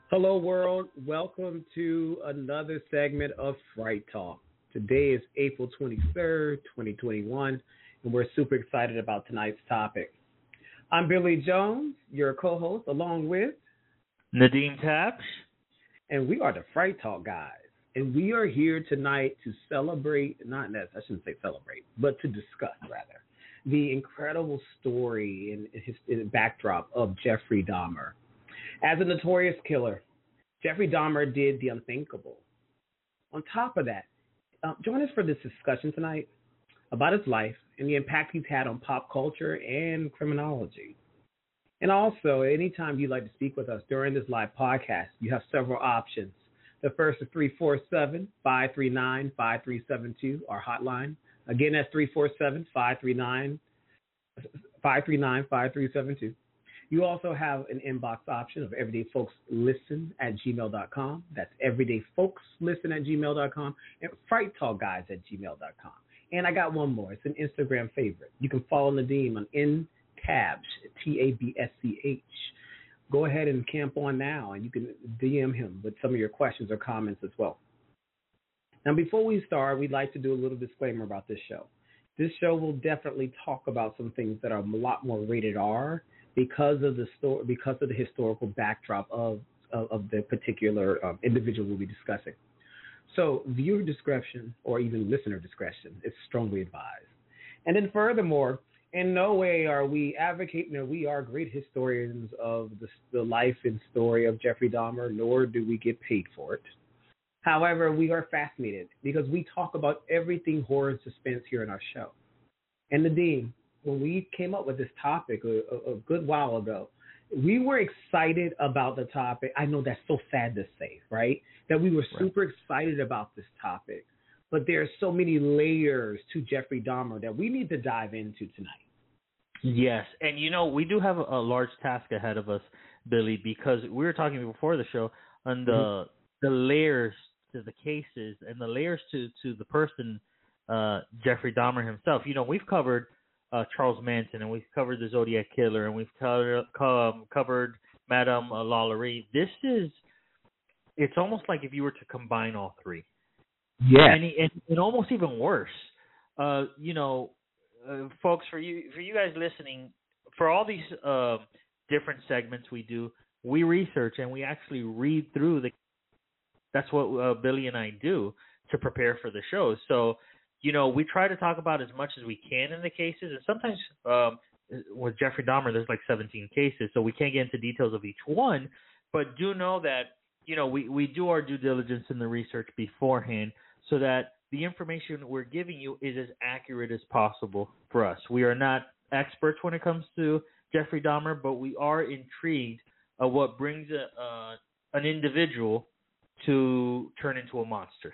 Hello, world. Welcome to another segment of Fright Talk. Today is April 23rd, 2021, and we're super excited about tonight's topic. I'm Billy Jones, your co host, along with, Nadeem Tapsh. and we are the Fright Talk guys. And we are here tonight to celebrate, I shouldn't say celebrate, but to discuss, rather, the incredible story and his backdrop of Jeffrey Dahmer. As a notorious killer, Jeffrey Dahmer did the unthinkable. On top of that, join us for this discussion tonight about his life and the impact he's had on pop culture and criminology. And also, anytime you'd like to speak with us during this live podcast, you have several options. The first is 347-539-5372, our hotline. Again, that's 347-539-5372. You also have an inbox option of everydayfolkslisten@gmail.com. That's everydayfolkslisten@gmail.com and frighttalkguys@gmail.com. And I got one more. It's an Instagram favorite. You can follow Nadeem on ntabsch, Tabsch. Go ahead and camp on now, and you can DM him with some of your questions or comments as well. Now, before we start, we'd like to do a little disclaimer about this show. This show will definitely talk about some things that are a lot more rated R because of the historical backdrop of the particular individual we'll be discussing. So viewer discretion or even listener discretion is strongly advised. And then furthermore, in no way are we advocating that we are great historians of the life and story of Jeffrey Dahmer, nor do we get paid for it. However, we are fascinated because we talk about everything horror and suspense here in our show. And Nadeem, when we came up with this topic a good while ago, we were excited about the topic. I know that's so sad to say, right? That we were super excited about this topic. But there are so many layers to Jeffrey Dahmer that we need to dive into tonight. Yes, and we do have a large task ahead of us, Billy, because we were talking before the show on the layers to the cases and the layers to the person, Jeffrey Dahmer himself. We've covered Charles Manson, and we've covered the Zodiac Killer, and we've covered Madame LaLaurie. It's almost like if you were to combine all three. Yeah. And almost even worse. Folks, for you guys listening, for all these different segments we do, we research and we actually read through that's what Billy and I do to prepare for the show. So, we try to talk about as much as we can in the cases, and sometimes with Jeffrey Dahmer, there's like 17 cases, so we can't get into details of each one, but do know that, we do our due diligence in the research beforehand so that the information we're giving you is as accurate as possible for us. We are not experts when it comes to Jeffrey Dahmer, but we are intrigued of what brings an individual to turn into a monster.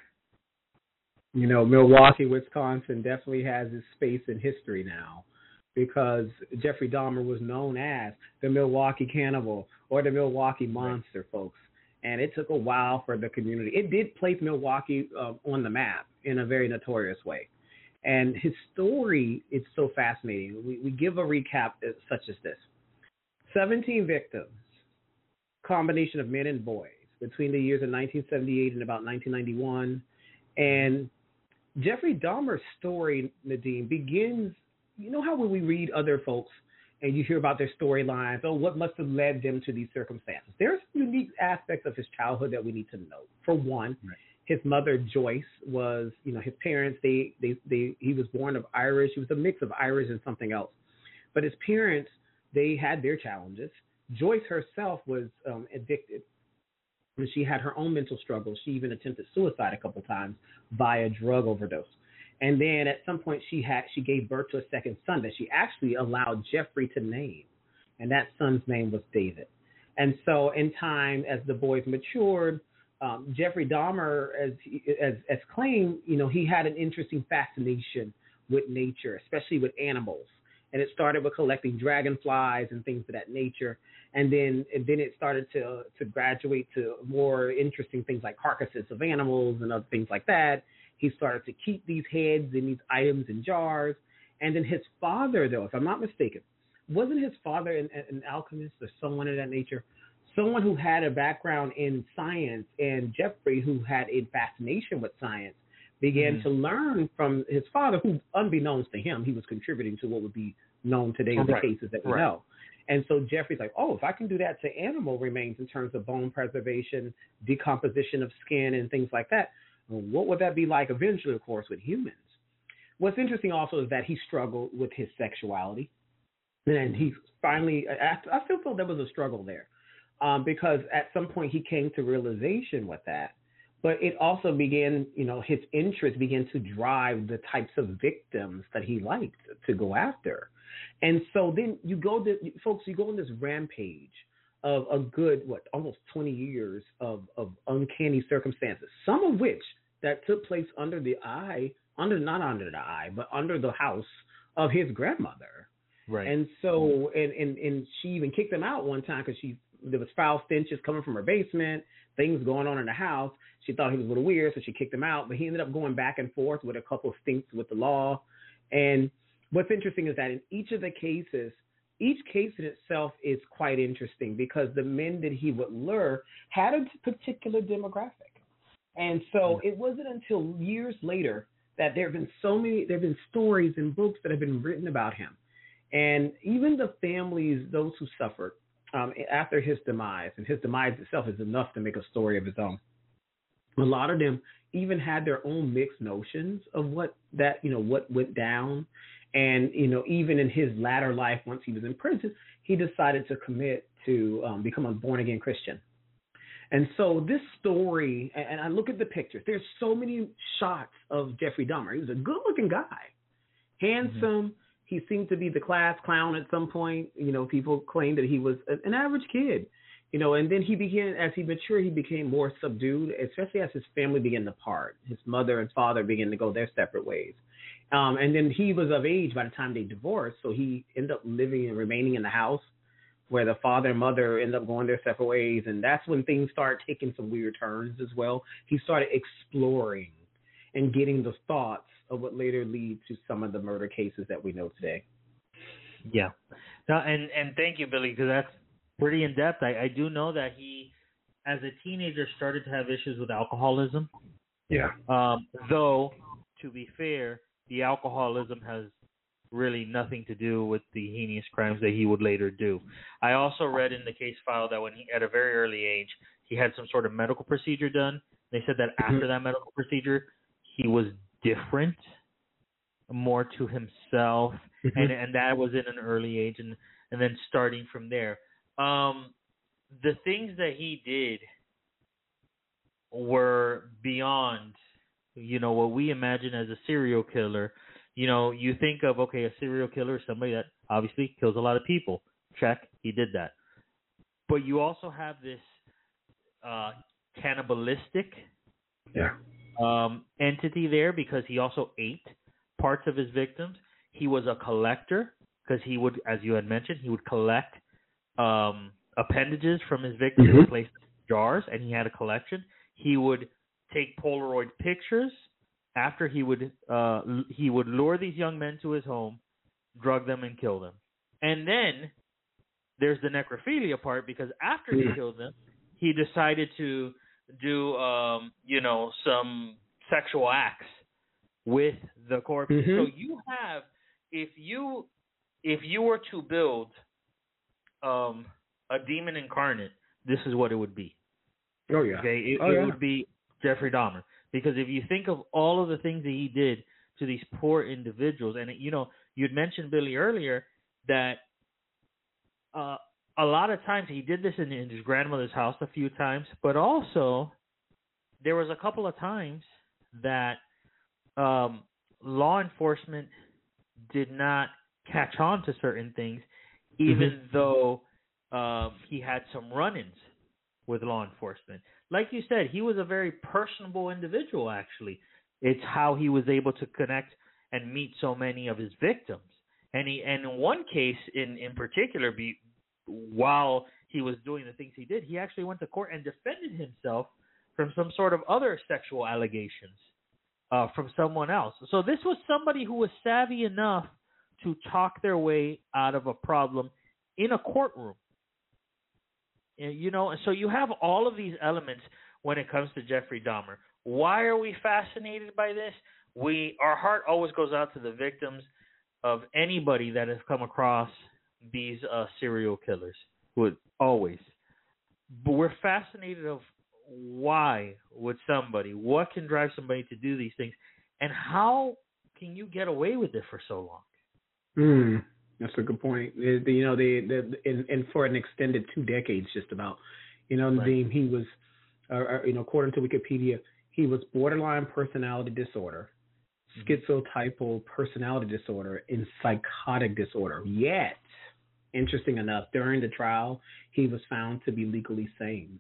Milwaukee, Wisconsin definitely has its space in history now because Jeffrey Dahmer was known as the Milwaukee Cannibal or the Milwaukee Monster, folks. And it took a while for the community. It did place Milwaukee on the map in a very notorious way. And his story is so fascinating. We give a recap such as this. 17 victims, combination of men and boys, between the years of 1978 and about 1991. And Jeffrey Dahmer's story, Nadeem, begins, how when we read other folks and you hear about their storylines, what must have led them to these circumstances? There's unique aspects of his childhood that we need to know. For one, his mother, Joyce, was, his parents, he was born of Irish. He was a mix of Irish and something else. But his parents, they had their challenges. Joyce herself was addicted. And she had her own mental struggles. She even attempted suicide a couple times via drug overdose. And then at some point she gave birth to a second son that she actually allowed Jeffrey to name. And that son's name was David. And so in time, as the boys matured, Jeffrey Dahmer, as claimed, he had an interesting fascination with nature, especially with animals. And it started with collecting dragonflies and things of that nature. And then it started to graduate to more interesting things like carcasses of animals and other things like that. He started to keep these heads and these items in jars. And then his father, though, if I'm not mistaken, wasn't his father an alchemist or someone of that nature? someone who had a background in science, and Jeffrey, who had a fascination with science, began to learn from his father, who, unbeknownst to him, he was contributing to what would be known today as the cases that we know. And so Jeffrey's like, oh, if I can do that to animal remains in terms of bone preservation, decomposition of skin, and things like that, what would that be like eventually, of course, with humans? What's interesting also is that he struggled with his sexuality. And he finally, I still feel there was a struggle there, because at some point he came to realization with that. But it also began, his interest began to drive the types of victims that he liked to go after. And so then you go on this rampage of a good, almost 20 years of uncanny circumstances, some of which that took place under the house of his grandmother. Right. And so, and she even kicked him out one time because there was foul stenches coming from her basement, things going on in the house. She thought he was a little weird, so she kicked him out. But he ended up going back and forth with a couple of stinks with the law. And what's interesting is that in each of the cases, each case in itself is quite interesting because the men that he would lure had a particular demographic. And so it wasn't until years later that there have been stories and books that have been written about him. And even the families, those who suffered after his demise, and his demise itself is enough to make a story of his own. A lot of them even had their own mixed notions of what went down. And, even in his latter life, once he was in prison, he decided to commit to become a born-again Christian. And so this story, and I look at the pictures, there's so many shots of Jeffrey Dahmer. He was a good-looking guy, handsome. Mm-hmm. He seemed to be the class clown at some point. People claimed that he was an average kid, and then as he matured, he became more subdued, especially as his family began to part. His mother and father began to go their separate ways. And then he was of age by the time they divorced, so he ended up living and remaining in the house where the father and mother ended up going their separate ways. And that's when things started taking some weird turns as well. He started exploring and getting the thoughts of what later lead to some of the murder cases that we know today. Yeah. No, and thank you, Billy, because that's pretty in-depth. I do know that he, as a teenager, started to have issues with alcoholism. Yeah. Though, to be fair, the alcoholism has really nothing to do with the heinous crimes that he would later do. I also read in the case file that when he, at a very early age, he had some sort of medical procedure done. They said that after that medical procedure, he was different, more to himself, and that was in an early age, and then starting from there. The things that he did were beyond, what we imagine as a serial killer. You think of, okay, a serial killer is somebody that obviously kills a lot of people. Check, he did that. But you also have this cannibalistic entity there because he also ate parts of his victims. He was a collector because he would, as you had mentioned, he would collect appendages from his victims and place them in jars, and he had a collection. He would take Polaroid pictures. After he would lure these young men to his home, drug them, and kill them. And then there's the necrophilia part, because after he killed them, he decided to do some sexual acts with the corpses. So you have, if you were to build a demon incarnate, this is what it would be. Oh yeah. Okay, it would be Jeffrey Dahmer. Because if you think of all of the things that he did to these poor individuals, and you'd mentioned, Billy, earlier that a lot of times he did this in his grandmother's house a few times, but also there was a couple of times that law enforcement did not catch on to certain things, even though he had some run-ins with law enforcement. Like you said, he was a very personable individual, actually. It's how he was able to connect and meet so many of his victims. And in one case in particular, while he was doing the things he did, he actually went to court and defended himself from some sort of other sexual allegations from someone else. So this was somebody who was savvy enough to talk their way out of a problem in a courtroom. You know, so you have all of these elements when it comes to Jeffrey Dahmer. Why are we fascinated by this? Our heart always goes out to the victims of anybody that has come across these serial killers. Would always. But we're fascinated of why would somebody, what can drive somebody to do these things, and how can you get away with it for so long? That's a good point. And for an extended 2 decades, just about. Nadim, he was, according to Wikipedia, he was borderline personality disorder, schizotypal personality disorder, and psychotic disorder. Yet, interesting enough, during the trial, he was found to be legally sane.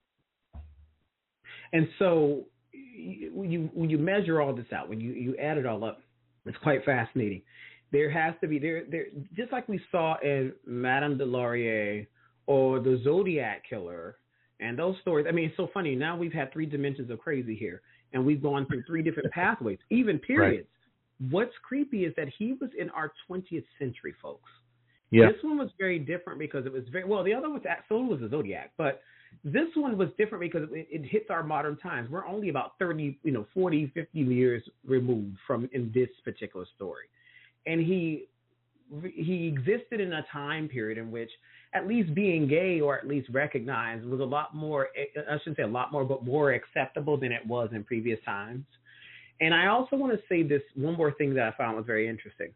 And so, when you measure all this out, when you add it all up, it's quite fascinating. There has to be there just like we saw in Madame de Laurier or the Zodiac Killer and those stories. I mean, it's so funny. Now we've had 3 dimensions of crazy here, and we've gone through 3 different pathways, even periods. Right. What's creepy is that he was in our 20th century, folks. Yeah. This one was very different because it was the other was the Zodiac, but this one was different because it hits our modern times. We're only about 30, 40, 50 years removed from in this particular story. And he existed in a time period in which at least being gay, or at least recognized, was a lot more, I shouldn't say a lot more, but more acceptable than it was in previous times. And I also want to say this one more thing that I found was very interesting.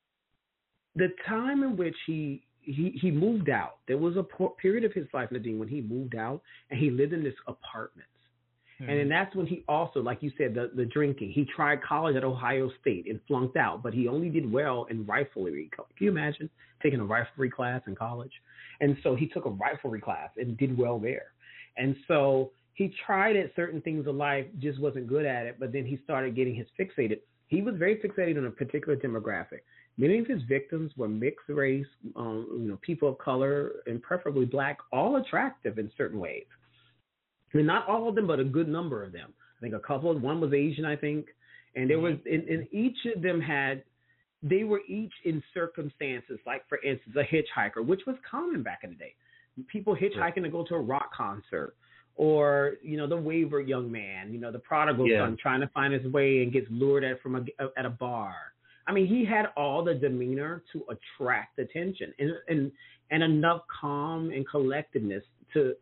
The time in which he moved out, there was a period of his life, Nadim, when he moved out and he lived in this apartment. And then that's when he also, like you said, the drinking. He tried college at Ohio State and flunked out, but he only did well in riflery. Can you imagine taking a riflery class in college? And so he took a riflery class and did well there. And so he tried at certain things in life, just wasn't good at it, but then he started getting fixated. He was very fixated on a particular demographic. Many of his victims were mixed race, people of color, and preferably black, all attractive in certain ways. I mean, not all of them, but a good number of them. I think a couple. One was Asian, I think, and there was, and each of them they were each in circumstances, like for instance, a hitchhiker, which was common back in the day. People hitchhiking to go to a rock concert, or the wayward young man, the prodigal son trying to find his way and gets lured at at a bar. I mean, he had all the demeanor to attract attention and enough calm and collectiveness to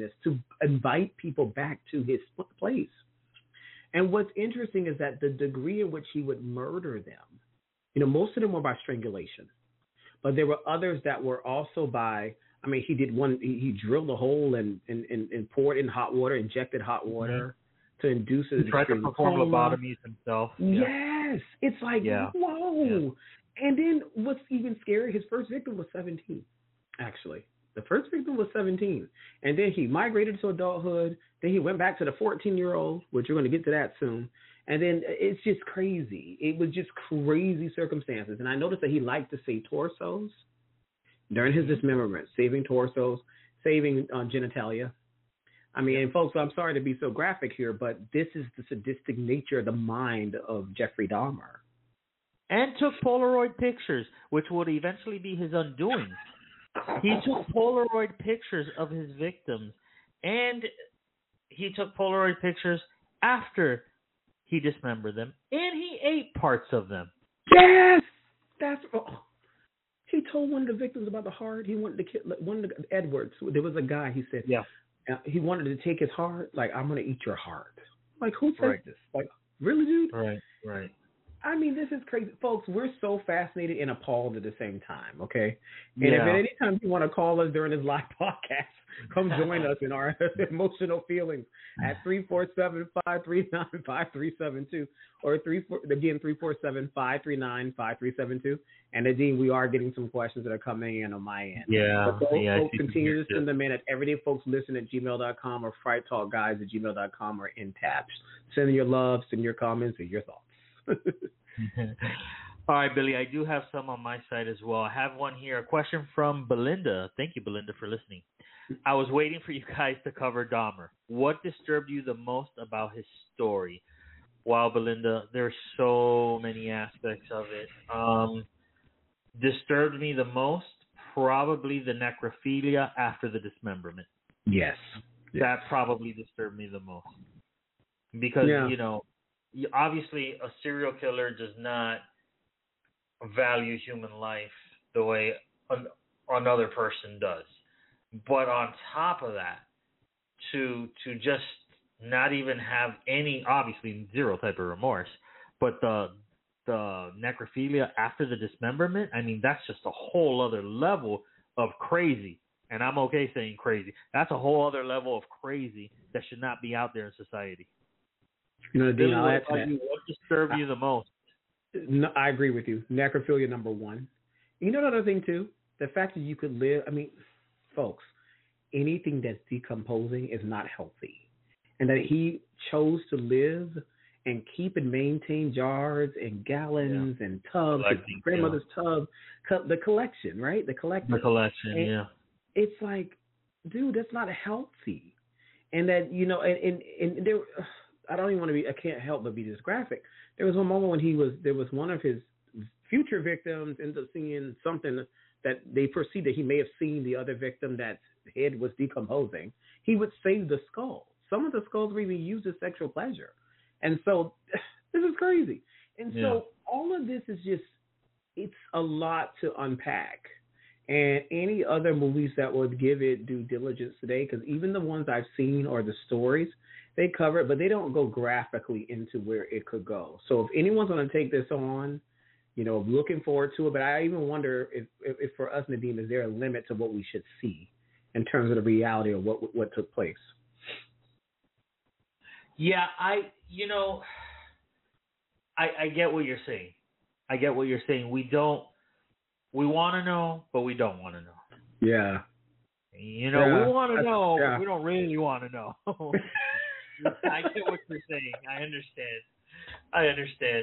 invite people back to his place. And what's interesting is that the degree in which he would murder them, most of them were by strangulation, but there were others that were also by, he did one, he drilled a hole and poured in hot water, injected hot water to induce it. He tried to perform lobotomies himself. Yes. It's like, whoa. Yeah. And then what's even scary, his first victim was 17, actually. The first victim was 17. And then he migrated to adulthood. Then he went back to the 14-year-old, which we're going to get to that soon. And then it's just crazy. It was just crazy circumstances. And I noticed that he liked to save torsos during his dismemberment, saving torsos, saving genitalia. I mean, and folks, I'm sorry to be so graphic here, but this is the sadistic nature of the mind of Jeffrey Dahmer. And took Polaroid pictures, which would eventually be his undoing. He took Polaroid pictures of his victims, and he took Polaroid pictures after he dismembered them, and he ate parts of them. Yes! He told one of the victims about the heart. He wanted to kill Edwards. There was a guy, he said, he wanted to take his heart. Like, I'm going to eat your heart. Like, who said this? Like, really, dude? Right. I mean, this is crazy. Folks, we're so fascinated and appalled at the same time, okay? And if at any time you want to call us during this live podcast, come join us in our emotional feelings at 347-539-5372 or 347-539-5372. And Nadim, we are getting some questions that are coming in on my end. Yeah. But folks continue to send them in at everydayfolkslisten@gmail.com or frighttalkguys@gmail.com or in tabs. Send your love, send your comments, and your thoughts. All right, Billy, I do have some on my side as well. I have one here, a question from Belinda. Thank you, Belinda, for listening. I was waiting for you guys to cover Dahmer. What disturbed you the most about his story? Wow, Belinda, there's so many aspects of it. Disturbed me the most, probably the necrophilia after the dismemberment. Yes. That probably disturbed me the most because obviously a serial killer does not value human life the way another person does. But on top of that, to just not even have any, obviously zero type of remorse, but the necrophilia after the dismemberment, I mean, that's just a whole other level of crazy. And I'm okay saying crazy. That's a whole other level of crazy that should not be out there in society. Dean, I'll add to that. What disturbed you the most? No, I agree with you. Necrophilia, number one. You know another thing, too? The fact that you could live, I mean, folks, anything that's decomposing is not healthy. And that he chose to live and keep and maintain jars and gallons and tubs, his grandmother's tub, the collection, right? The collection. And it's like, dude, that's not healthy. And that, and there, I don't even want to be, I can't help but be this graphic. There was one moment when there was one of his future victims ended up seeing something that they perceived that he may have seen the other victim that head was decomposing. He would save the skull. Some of the skulls were even used as sexual pleasure. And so this is crazy. And so all of this is just, it's a lot to unpack. And any other movies that would give it due diligence today, because even the ones I've seen or the stories, they cover it, but they don't go graphically into where it could go. So if anyone's going to take this on, looking forward to it. But I even wonder if for us, Nadim, is there a limit to what we should see in terms of the reality of what took place? Yeah, I get what you're saying. I get what you're saying. We want to know, but we don't want to know. Yeah. We want to know, but we don't really want to know. I get what you're saying. I understand.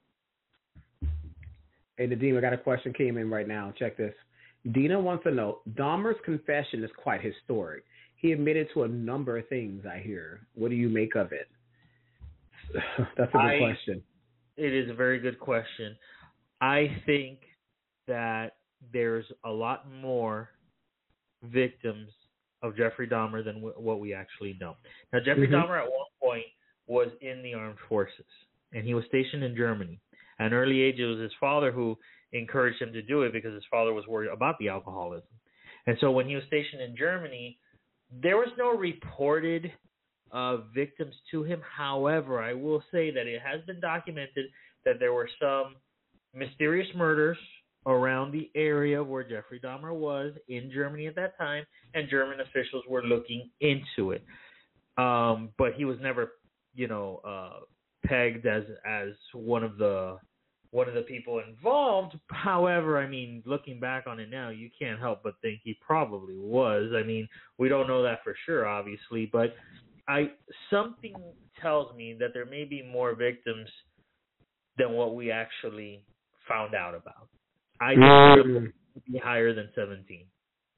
Hey, Nadim, I got a question came in right now. Check this. Dina wants to know, Dahmer's confession is quite historic. He admitted to a number of things, I hear. What do you make of it? That's a good question. It is a very good question. I think that there's a lot more victims of Jeffrey Dahmer than what we actually know. Now, Jeffrey Dahmer at one point was in the armed forces, and he was stationed in Germany. At an early age, it was his father who encouraged him to do it because his father was worried about the alcoholism. And so when he was stationed in Germany, there was no reported victims to him. However, I will say that it has been documented that there were some mysterious murders around the area where Jeffrey Dahmer was in Germany at that time, and German officials were looking into it. But he was never, pegged as one of the people involved. However, I mean, looking back on it now, you can't help but think he probably was. I mean, we don't know that for sure, obviously, but something tells me that there may be more victims than what we actually found out about. I think it would be higher than 17.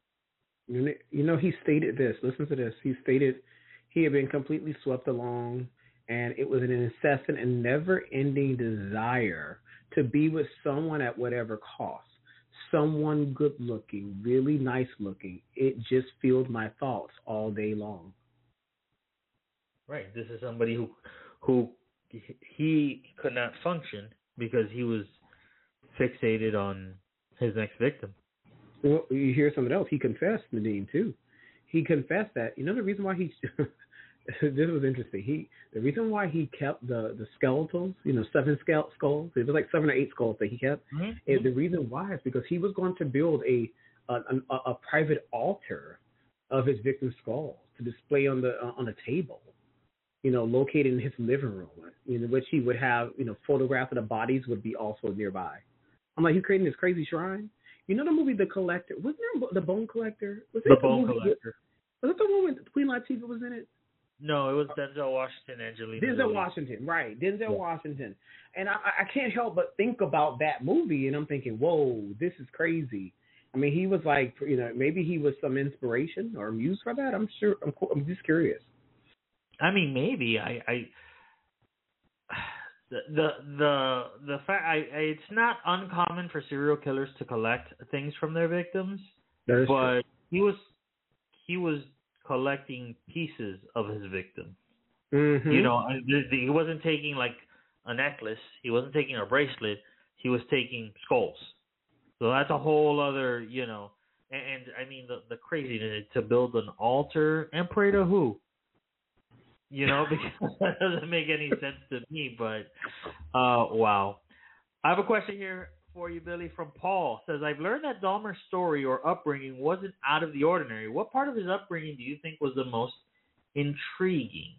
He stated this. Listen to this. He stated he had been completely swept along, and it was an incessant and never-ending desire to be with someone at whatever cost. Someone good-looking, really nice-looking. It just filled my thoughts all day long. Right. This is somebody who he could not function because he was fixated on his next victim. Well, you hear something else. He confessed, Nadim, too. He confessed that. The reason why he this was interesting. The reason why he kept the skeletals, 7 skulls. It was like 7 or 8 skulls that he kept. Mm-hmm. The reason why is because he was going to build a private altar of his victim's skulls to display on a table, located in his living room, in which he would have, photographs of the bodies would be also nearby. I'm like, he's creating this crazy shrine. The movie The Collector? Wasn't there The Bone Collector? Was it The Bone Collector. Was it the one with Queen Latifah was in it? No, it was Denzel Washington, Angelina Jolie. Denzel Washington, right. Denzel Washington. And I can't help but think about that movie, and I'm thinking, whoa, this is crazy. I mean, he was like, maybe he was some inspiration or muse for that. I'm sure. I'm just curious. I mean, maybe. The fact it's not uncommon for serial killers to collect things from their victims, but he was collecting pieces of his victim. Mm-hmm. You know, he wasn't taking like a necklace. He wasn't taking a bracelet. He was taking skulls. So that's a whole other, you know, and I mean the craziness to build an altar and pray to who? You know, because that doesn't make any sense to me. But wow. I have a question here for you, Billy, from Paul. It says, I've learned that Dahmer's story or upbringing wasn't out of the ordinary. What part of his upbringing do you think was the most intriguing?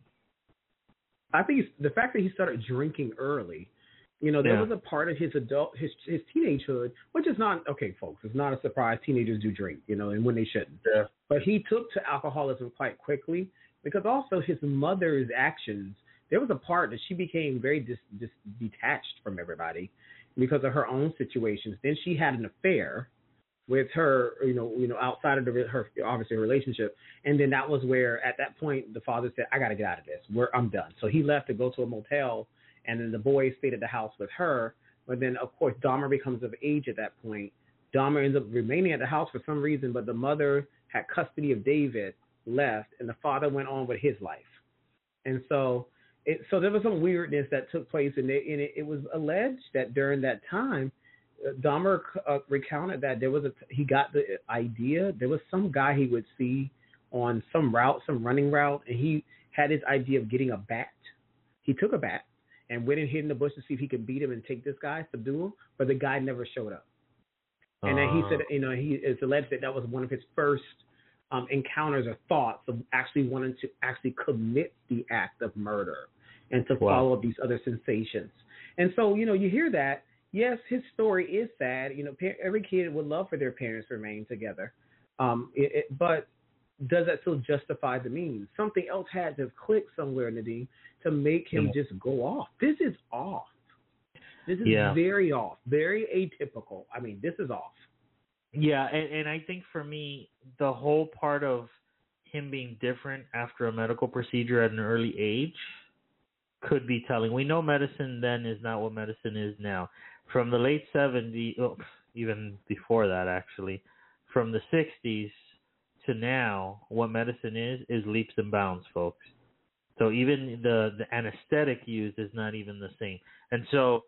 I think the fact that he started drinking early. You know, there was a part of his his teenagehood, which is not, okay, folks, it's not a surprise. Teenagers do drink, you know, and when they shouldn't. Yeah. But he took to alcoholism quite quickly because also his mother's actions, there was a part that she became very detached from everybody because of her own situations. Then she had an affair with her, you know, outside of her obviously relationship, and then that was where at that point the father said, "I got to get out of this. I'm done." So he left to go to a motel, and then the boys stayed at the house with her. But then of course Dahmer becomes of age at that point. Dahmer ends up remaining at the house for some reason, but the mother had custody of David, left, and the father went on with his life, and so there was some weirdness that took place, and it was alleged that during that time, Dahmer recounted that he got the idea. There was some guy he would see on some running route, and he had his idea of getting a bat. He took a bat and went and hid in the bush to see if he could beat him and take this guy, subdue him, but the guy never showed up. And then he said, you know, it's alleged that was one of his first encounters or thoughts of actually wanting to actually commit the act of murder and to follow up these other sensations. And so, you know, you hear that. Yes, his story is sad. You know, every kid would love for their parents to remain together. But does that still justify the means? Something else had to click somewhere, Nadim, to make him just go off. This is off. This is very off, very atypical. I mean, this is off. Yeah, and I think for me, the whole part of him being different after a medical procedure at an early age could be telling. We know medicine then is not what medicine is now. From the late 70s, even before that actually, from the 60s to now, what medicine is leaps and bounds, folks. So even the anesthetic used is not even the same. And so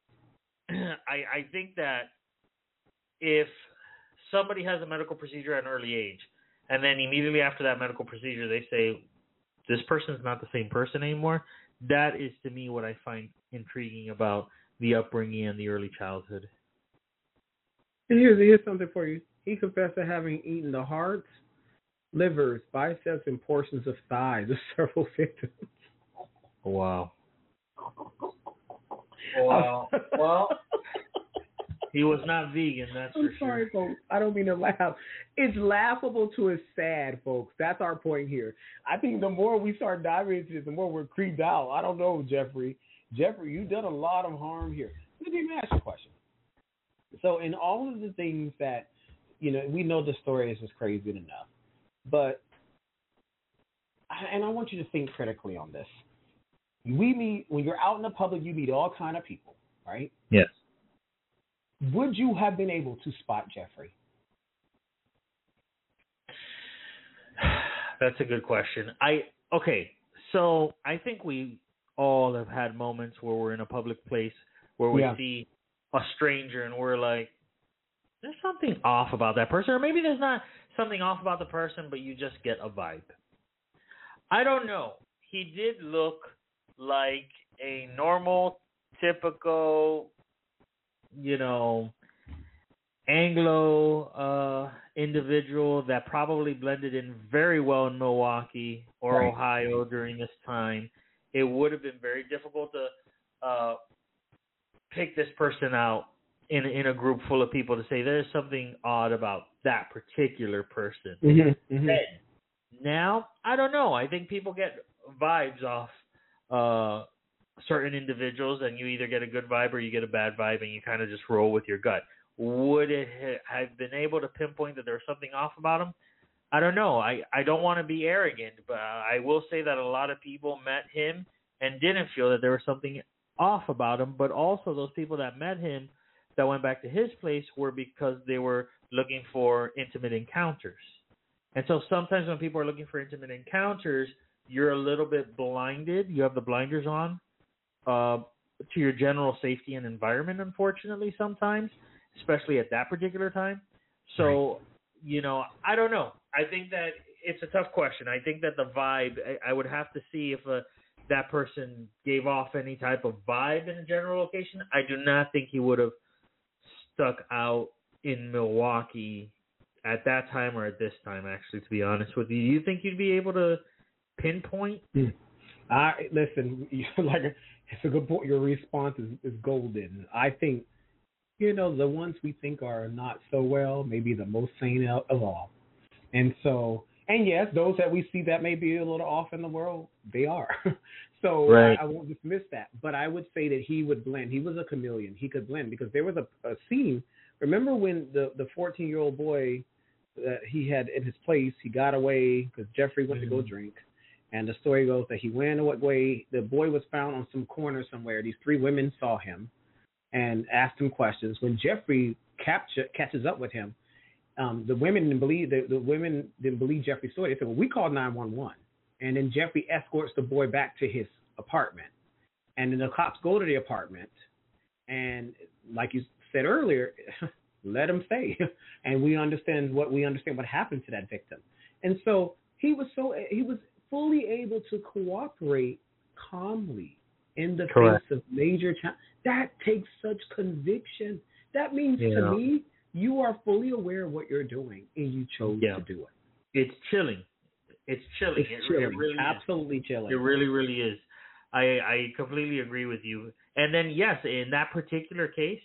I think that if somebody has a medical procedure at an early age, and then immediately after that medical procedure they say, this person's not the same person anymore, that is to me what I find intriguing about the upbringing and the early childhood. And here's something for you. He confessed to having eaten the hearts, livers, biceps, and portions of thighs of several victims. Wow. Wow. Well, he was not vegan, that's for sure. I'm sorry, folks. I don't mean to laugh. It's laughable to it's sad, folks. That's our point here. I think the more we start diving into this, the more we're creeped out. I don't know, Jeffrey. Jeffrey, you've done a lot of harm here. Let me ask you a question. So in all of the things that, you know, we know the story is just crazy enough, but, and I want you to think critically on this. When you're out in the public, you meet all kind of people, right? Yes. Would you have been able to spot Jeffrey? That's a good question. So I think we all have had moments where we're in a public place where we see a stranger and we're like, there's something off about that person. Or maybe there's not something off about the person, but you just get a vibe. I don't know. He did look like a normal, typical, you know, Anglo individual that probably blended in very well in Milwaukee or Ohio during this time. It would have been very difficult to pick this person out in a group full of people to say there's something odd about that particular person. Mm-hmm. Now, I don't know. I think people get vibes off certain individuals, and you either get a good vibe or you get a bad vibe, and you kind of just roll with your gut. Would it have been able to pinpoint that there was something off about him? I don't know. I don't want to be arrogant, but I will say that a lot of people met him and didn't feel that there was something off about him, but also those people that met him that went back to his place were because they were looking for intimate encounters. And so sometimes when people are looking for intimate encounters, you're a little bit blinded. You have the blinders on to your general safety and environment, unfortunately, sometimes, especially at that particular time. So, I don't know. I think that it's a tough question. I think that the vibe, I would have to see if that person gave off any type of vibe in a general location. I do not think he would have stuck out in Milwaukee at that time or at this time, actually, to be honest with you. Do you think you'd be able to pinpoint? Listen, it's a good point. Your response is golden. I think, the ones we think are not so well may be the most sane of all. And so, and yes, those that we see that may be a little off in the world, they are. So right. I won't dismiss that. But I would say that he would blend. He was a chameleon. He could blend because there was a scene. Remember when the 14-year-old boy that he had in his place, he got away because Jeffrey went to go drink. And the story goes that he went away. The boy was found on some corner somewhere. These 3 women saw him and asked him questions. When Jeffrey catches up with him, the women didn't believe Jeffrey's story. They said, "Well, we called 911." And then Jeffrey escorts the boy back to his apartment. And then the cops go to the apartment. And like you said earlier, let him stay. And we understand what happened to that victim. And so he was fully able to cooperate calmly in the Correct. face of major challenges. That takes such conviction. That means to me, you are fully aware of what you're doing and you chose to do it. It's chilling. It's chilling. It's chilling. It really absolutely is. Chilling. It really, really is. I completely agree with you. And then, yes, in that particular case,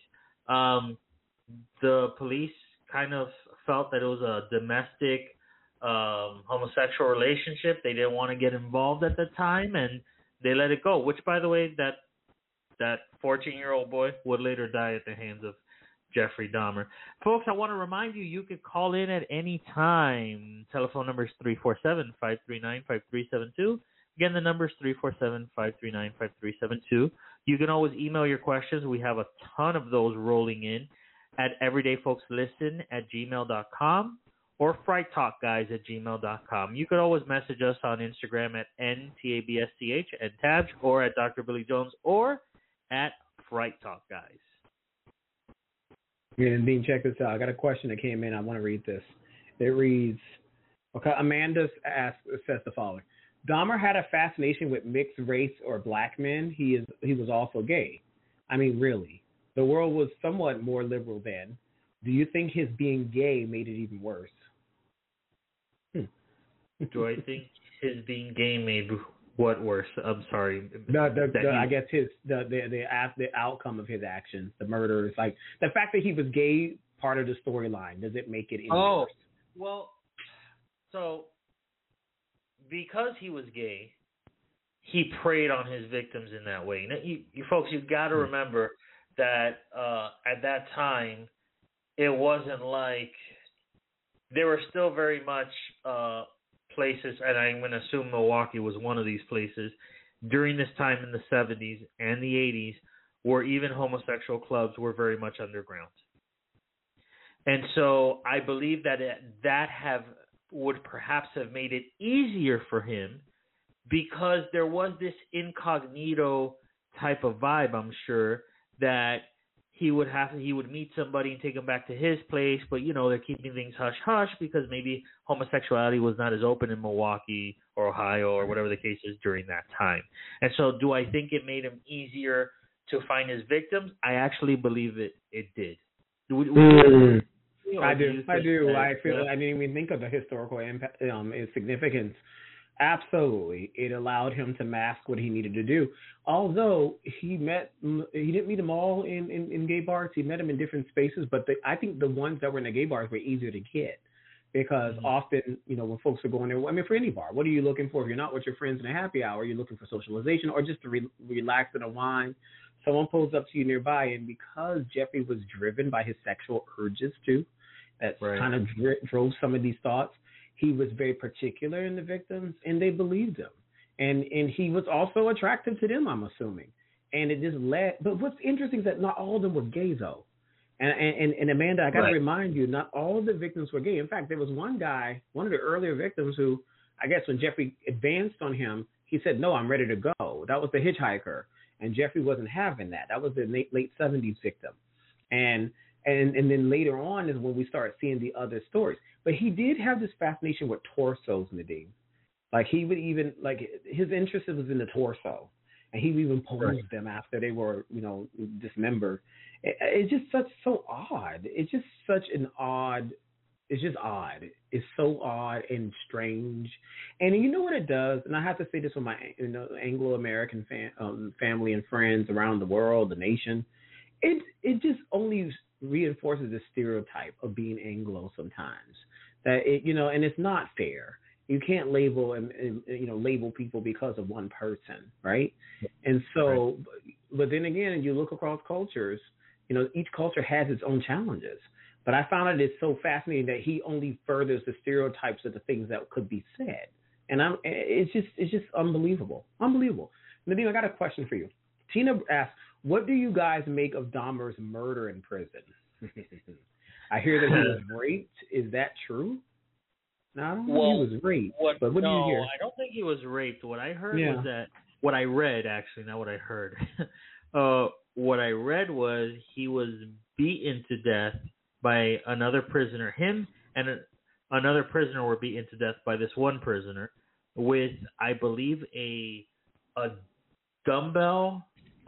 the police kind of felt that it was a domestic homosexual relationship. They didn't want to get involved at the time, and they let it go, which, by the way, that 14-year-old boy would later die at the hands of Jeffrey Dahmer. Folks, I want to remind you, you could call in at any time. Telephone number is 347-539-5372. Again, the number is 347-539-5372. You can always email your questions. We have a ton of those rolling in at everydayfolkslisten@gmail.com or frighttalkguys@gmail.com. You could always message us on Instagram at NTABSCH and Tabs, or at Dr. Billy Jones, or at Fright Talk Guys. Yeah, and Dean, check this out. I got a question that came in. I want to read this. It reads, okay, Amanda says the following. Dahmer had a fascination with mixed race or black men. He was also gay. I mean, really. The world was somewhat more liberal then. Do you think his being gay made it even worse? Do I think his being gay made what worse? I'm sorry. I guess the outcome of his actions, the murders, like the fact that he was gay, part of the storyline. Does it make it any worse? Well, so because he was gay, he preyed on his victims in that way. Now, you folks, you've got to remember that at that time, it wasn't like there were still very much places, and I'm going to assume Milwaukee was one of these places, during this time in the 70s and the 80s, where even homosexual clubs were very much underground. And so I believe that would perhaps have made it easier for him, because there was this incognito type of vibe, I'm sure, that he would meet somebody and take them back to his place, but they're keeping things hush hush because maybe homosexuality was not as open in Milwaukee or Ohio or whatever the case is during that time. And so, do I think it made him easier to find his victims? I actually believe it did. I do. I feel I didn't even think of the historical impact, significance. Absolutely, it allowed him to mask what he needed to do. Although he didn't meet them all in gay bars. He met them in different spaces. But I think the ones that were in the gay bars were easier to get, because often, when folks are going there, I mean, for any bar, what are you looking for? If you're not with your friends in a happy hour, you're looking for socialization or just to relax and unwind. Someone pulls up to you nearby, and because Jeffrey was driven by his sexual urges too, that kind of drove some of these thoughts. He was very particular in the victims, and they believed him. And he was also attractive to them, I'm assuming. And it just led. But what's interesting is that not all of them were gay, though. And Amanda, I got to Right. remind you, not all of the victims were gay. In fact, there was one guy, one of the earlier victims, who I guess when Jeffrey advanced on him, he said, "No, I'm ready to go." That was the hitchhiker, and Jeffrey wasn't having that. That was the late '70s victim, and and then later on is when we start seeing the other stories. But he did have this fascination with torsos, Nadim. Like he would even like his interest was in the torso, and he would even pose them after they were, dismembered. It's just so odd. It's just such an odd. It's just odd. It's so odd and strange. And you know what it does? And I have to say this with my Anglo-American family and friends around the world, the nation. It just only reinforces the stereotype of being Anglo sometimes. That and it's not fair. You can't label and label people because of one person, right? And so, but then again, you look across cultures. Each culture has its own challenges. But I found it so fascinating that he only furthers the stereotypes of the things that could be said, and it's just unbelievable. Nadim, I got a question for you. Tina asked, "What do you guys make of Dahmer's murder in prison?" I hear that he was raped. Is that true? No, I don't know he was raped. But what do you hear? I don't think he was raped. What I heard was that what I read, actually, not what I heard. What I read was he was beaten to death by another prisoner. Him and another prisoner were beaten to death by this one prisoner with, I believe, a dumbbell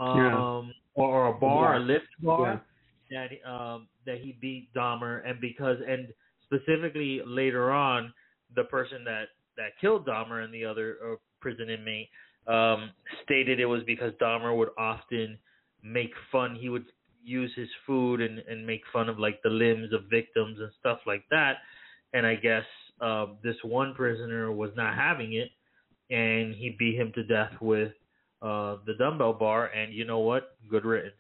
or a bar, a lift bar that he beat Dahmer, and specifically later on, the person that killed Dahmer and the other prison inmate stated it was because Dahmer would often make fun. He would use his food and make fun of like the limbs of victims and stuff like that. And I guess this one prisoner was not having it, and he beat him to death with the dumbbell bar. And you know what? Good riddance.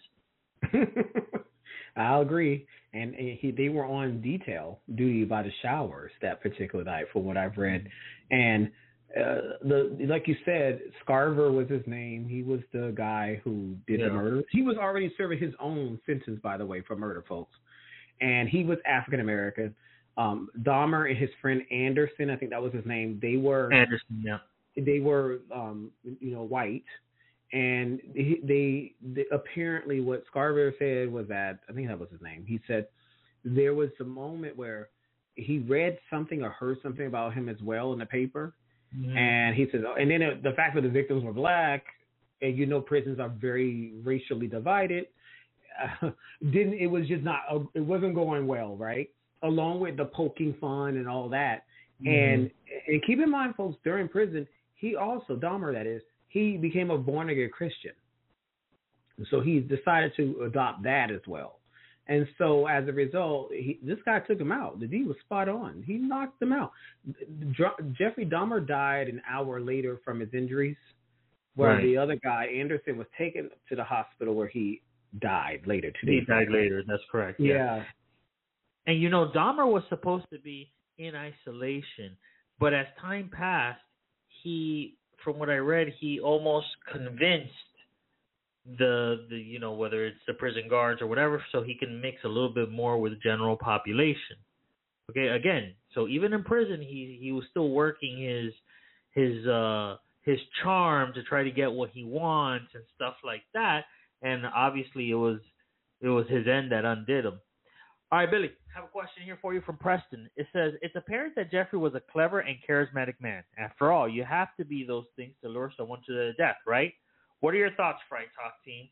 I'll agree. And they were on detail duty by the showers that particular night, from what I've read. And like you said, Scarver was his name. He was the guy who did the murder. He was already serving his own sentence, by the way, for murder, folks. And he was African American. Dahmer and his friend Anderson, I think that was his name. They were Anderson, yeah. They were, white. And they apparently what Scarver said was that, I think that was his name. He said there was a moment where he read something or heard something about him as well in the paper. Mm-hmm. And he says, and then the fact that the victims were black, and prisons are very racially divided, it was just not, it wasn't going well, right? Along with the poking fun and all that. Mm-hmm. And keep in mind, folks, during prison, he also, Dahmer that is, he became a born-again Christian. So he decided to adopt that as well. And so as a result, this guy took him out. The D was spot on. He knocked him out. Jeffrey Dahmer died an hour later from his injuries, where the other guy, Anderson, was taken to the hospital where he died later today. He died later. That's correct. Yeah. And, Dahmer was supposed to be in isolation. But as time passed, from what I read, he almost convinced the whether it's the prison guards or whatever, so he can mix a little bit more with the general population. Okay, again, so even in prison, he was still working his charm to try to get what he wants and stuff like that. And obviously, it was his end that undid him. All right, Billy, I have a question here for you from Preston. It says, it's apparent that Jeffrey was a clever and charismatic man. After all, you have to be those things to lure someone to their death, right? What are your thoughts, Fright Talk team?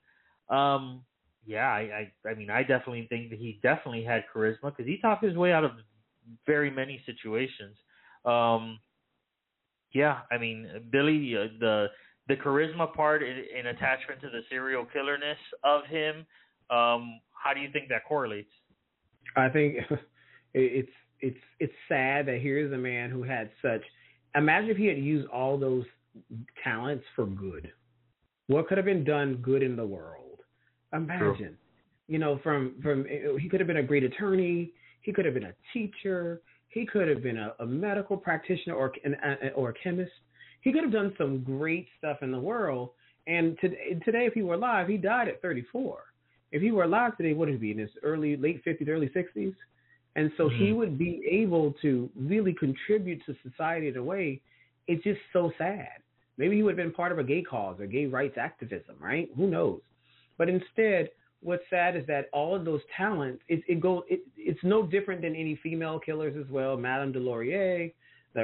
I mean, I definitely think that he definitely had charisma because he talked his way out of very many situations. I mean, Billy, the charisma part in attachment to the serial killerness of him, how do you think that correlates? I think it's sad that here's a man who had such. Imagine if he had used all those talents for good. What could have been done good in the world? Imagine, from he could have been a great attorney. He could have been a teacher. He could have been a medical practitioner or a chemist. He could have done some great stuff in the world. And today, if he were alive, he died at 34. If he were alive today, what would he be in his late 50s, early 60s? And so he would be able to really contribute to society in a way. It's just so sad. Maybe he would have been part of a gay cause or gay rights activism, right? Who knows? But instead, what's sad is that all of those talents, it's no different than any female killers as well. Madame Delorier,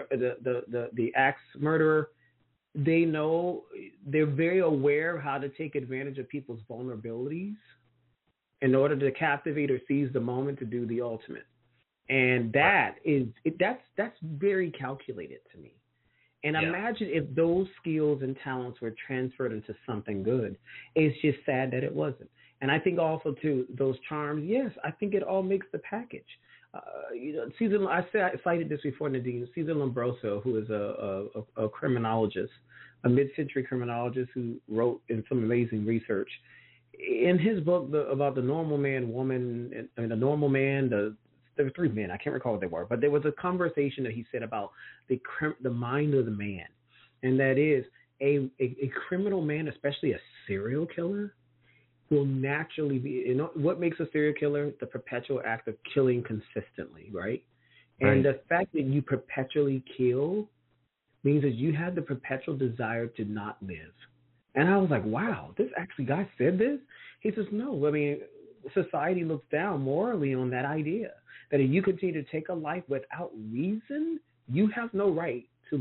the axe murderer, they're very aware of how to take advantage of people's vulnerabilities in order to captivate or seize the moment to do the ultimate. And that's very calculated to me. And imagine if those skills and talents were transferred into something good. It's just sad that it wasn't. And I think also, too, those charms, yes, I think it all makes the package. I cited this before, Nadine. Cesar Lombroso, who is a criminologist, a mid-century criminologist who wrote in some amazing research. In his book about the normal man, woman, and the normal man, there were three men. I can't recall what they were, but there was a conversation that he said about the mind of the man, and that is a criminal man, especially a serial killer, will naturally be. What makes a serial killer? The perpetual act of killing consistently, right? And the fact that you perpetually kill means that you have the perpetual desire to not live. And I was like, wow, this actually guy said this? He says, no, I mean, society looks down morally on that idea that if you continue to take a life without reason, you have no right to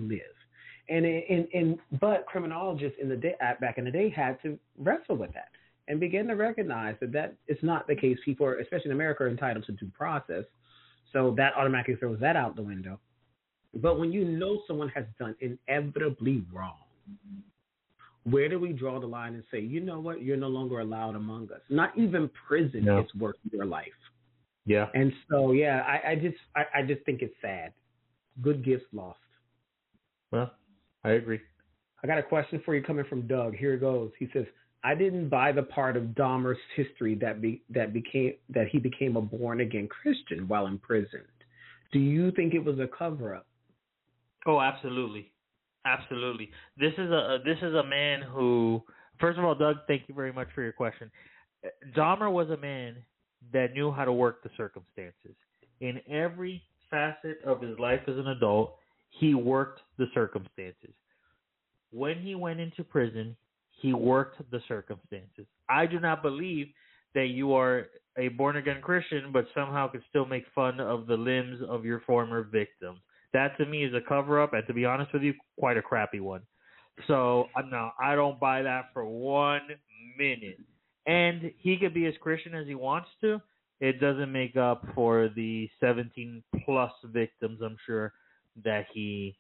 live. But criminologists back in the day had to wrestle with that and begin to recognize that is not the case. People, especially in America, are entitled to due process. So that automatically throws that out the window. But when you know someone has done inevitably wrong, where do we draw the line and say, you know what, you're no longer allowed among us? Not even prison is worth your life. Yeah. And so, I just think it's sad. Good gifts lost. Well, I agree. I got a question for you coming from Doug. Here it goes. He says, I didn't buy the part of Dahmer's history that he became a born-again Christian while imprisoned. Do you think it was a cover-up? Oh, absolutely. Absolutely. This is a man who, first of all, Doug, thank you very much for your question. Dahmer was a man that knew how to work the circumstances. In every facet of his life as an adult, he worked the circumstances. When he went into prison, he worked the circumstances. I do not believe that you are a born-again Christian, but somehow could still make fun of the limbs of your former victims. That to me is a cover-up, and to be honest with you, quite a crappy one. So, no, I don't buy that for 1 minute. And he could be as Christian as he wants to. It doesn't make up for the 17-plus victims, I'm sure, that he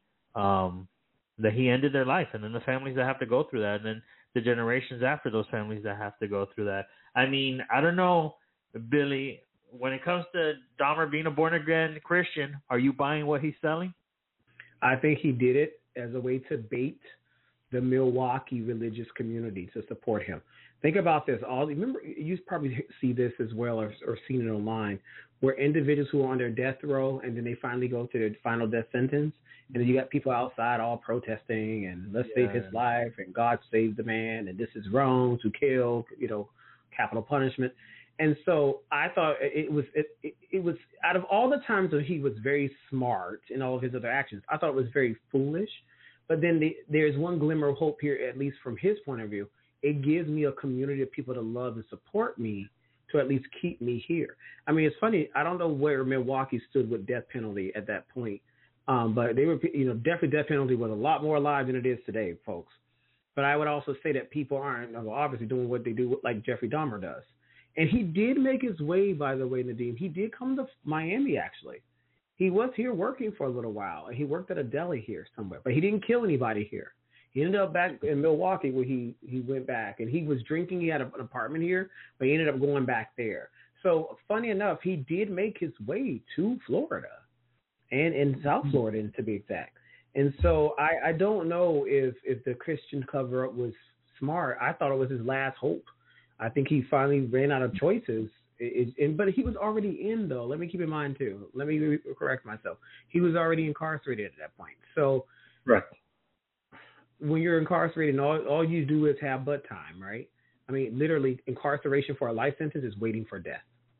ended their life, and then the families that have to go through that, and then the generations after those families that have to go through that. I mean, I don't know, Billy, when it comes to Dahmer being a born-again Christian, are you buying what he's selling? I think he did it as a way to bait the Milwaukee religious community to support him. Think about this. Remember, you probably see this as well or seen it online, where individuals who are on their death row and then they finally go to their final death sentence, and then you got people outside all protesting and let's save his life and God save the man and this is wrong to kill, capital punishment. And so I thought it was out of all the times that he was very smart in all of his other actions, I thought it was very foolish. But then there's one glimmer of hope here, at least from his point of view. It gives me a community of people to love and support me to at least keep me here. I mean, it's funny. I don't know where Milwaukee stood with death penalty at that point. But they were, definitely death penalty was a lot more alive than it is today, folks. But I would also say that people aren't obviously doing what they do like Jeffrey Dahmer does. And he did make his way, by the way, Nadeem. He did come to Miami, actually. He was here working for a little while, and he worked at a deli here somewhere. But he didn't kill anybody here. He ended up back in Milwaukee where he went back. And he was drinking. He had an apartment here, but he ended up going back there. So, funny enough, he did make his way to Florida and in South Florida, to be exact. And so I don't know if the Christian cover-up was smart. I thought it was his last hope. I think he finally ran out of choices. But he was already in, though. Let me keep in mind, too. Let me correct myself. He was already incarcerated at that point. So when you're incarcerated, all you do is have butt time, right? I mean, literally, incarceration for a life sentence is waiting for death.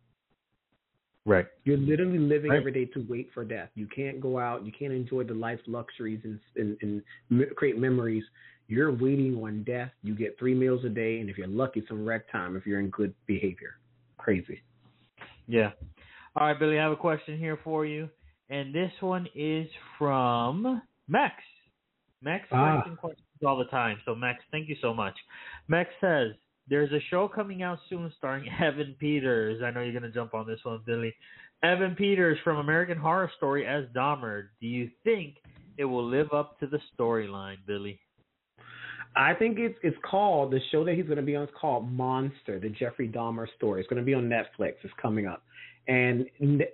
Right. You're literally living every day to wait for death. You can't go out. You can't enjoy the life luxuries and create memories. You're waiting on death. You get 3 meals a day, and if you're lucky, some rec time if you're in good behavior. Crazy. Yeah. All right, Billy, I have a question here for you, and this one is from Max. Max writes in questions all the time, so Max, thank you so much. Max says, there's a show coming out soon starring Evan Peters. I know you're going to jump on this one, Billy. Evan Peters from American Horror Story as Dahmer. Do you think it will live up to the storyline, Billy? I think it's called, the show that he's going to be on is called Monster, the Jeffrey Dahmer story. It's going to be on Netflix. It's coming up. And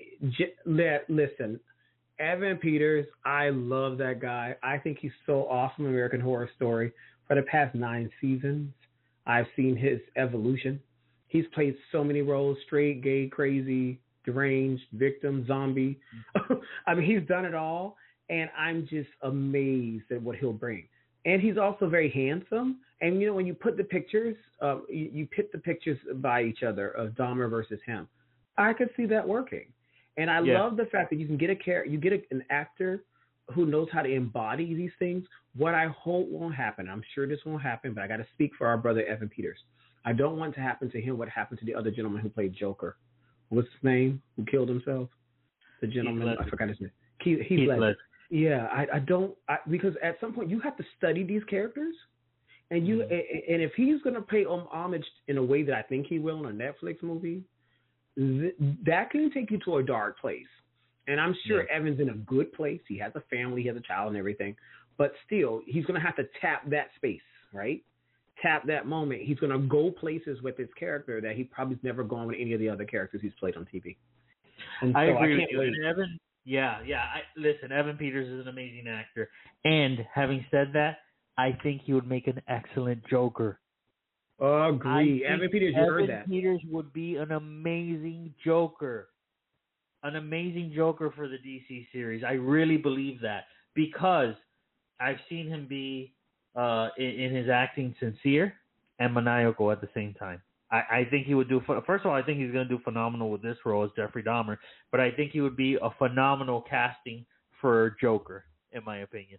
listen, Evan Peters, I love that guy. I think he's so awesome in American Horror Story. For the past 9 seasons, I've seen his evolution. He's played so many roles: straight, gay, crazy, deranged, victim, zombie. I mean, he's done it all, and I'm just amazed at what he'll bring. And he's also very handsome. And, you know, when you put the pictures, you pit the pictures by each other of Dahmer versus him. I could see that working. And I love the fact that you can get an actor who knows how to embody these things. What I hope won't happen, I'm sure this won't happen, but I got to speak for our brother Evan Peters. I don't want to happen to him what happened to the other gentleman who played Joker. What's his name? Who killed himself? The gentleman, I forgot his name. Heath Ledger. Yeah, I don't, because at some point you have to study these characters, and and if he's going to pay homage in a way that I think he will in a Netflix movie, that can take you to a dark place. And I'm sure Evan's in a good place. He has a family, he has a child and everything, but still, he's going to have to tap that space, right? Tap that moment. He's going to go places with his character that he probably's never gone with any of the other characters he's played on TV. And I so agree I with you. Evan, listen, Evan Peters is an amazing actor. And having said that, I think he would make an excellent Joker. Agree. Evan Peters, you heard that. Evan Peters would be an amazing Joker. An amazing Joker for the DC series. I really believe that, because I've seen him be in his acting sincere and maniacal at the same time. I think he would do. First of all, I think he's going to do phenomenal with this role as Jeffrey Dahmer. But I think he would be a phenomenal casting for Joker, in my opinion.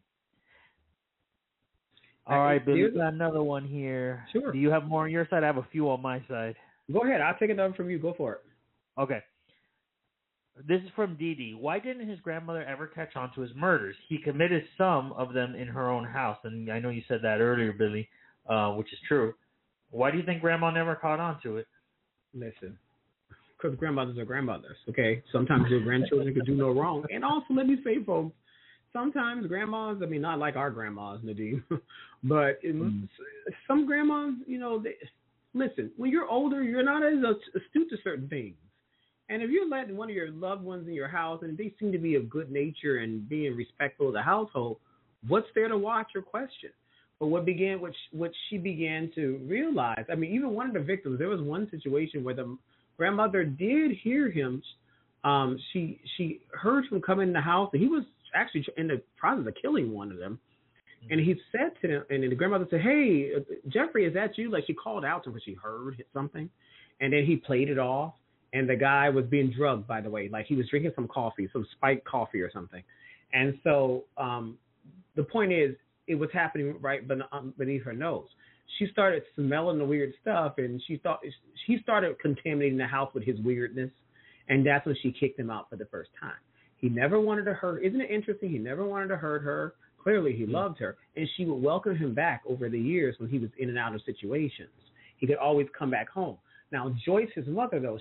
All right, Billy, got another one here. Sure. Do you have more on your side? I have a few on my side. Go ahead. I'll take another from you. Go for it. Okay. This is from Dee. Why didn't his grandmother ever catch on to his murders? He committed some of them in her own house, and I know you said that earlier, Billy, which is true. Why do you think Grandma never caught on to it? Listen, because grandmothers are grandmothers, okay? Sometimes your grandchildren could do no wrong. And also, let me say, folks, sometimes grandmas, I mean, not like our grandmas, Nadeem, but some grandmas, you know, listen, when you're older, you're not as astute to certain things. And if you're letting one of your loved ones in your house and they seem to be of good nature and being respectful of the household, what's there to watch or question? But what she began to realize, I mean, even one of the victims, there was one situation where the grandmother did hear him. She heard him come in the house, and he was actually in the process of killing one of them. And he said to them, and the grandmother said, "Hey, Jeffrey, is that you?" Like, she called out to him because she heard something. And then he played it off. And the guy was being drugged, by the way. Like, he was drinking some coffee, some spiked coffee or something. And so the point is, it was happening right beneath her nose. She started smelling the weird stuff, and she started contaminating the house with his weirdness. And that's when she kicked him out for the first time. He never wanted to hurt. Isn't it interesting? He never wanted to hurt her. Clearly, he loved her. And she would welcome him back over the years when he was in and out of situations. He could always come back home. Now, Joyce, his mother, though,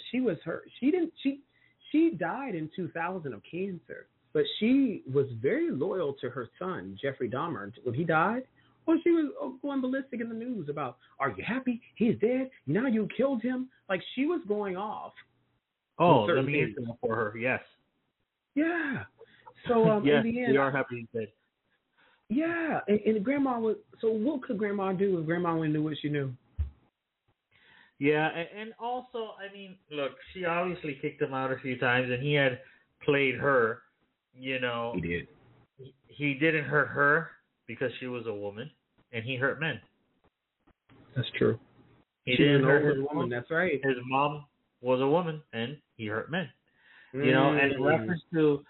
she died in 2000 of cancer, but she was very loyal to her son, Jeffrey Dahmer, when he died. Well, she was going ballistic in the news about, "Are you happy? He's dead. Now you killed him." Like, she was going off. Oh, let me answer that for her. Yes. Yeah. So yes, in the end, we are happy he's dead. Yeah, and Grandma was. So what could Grandma do if Grandma only knew what she knew? Yeah, and also, I mean, look, she obviously kicked him out a few times, and he had played her, you know. He did. He didn't hurt her because she was a woman, and he hurt men. That's true. He She was didn't an hurt older his woman. mom. That's right. His mom was a woman, and he hurt men. And in reference to,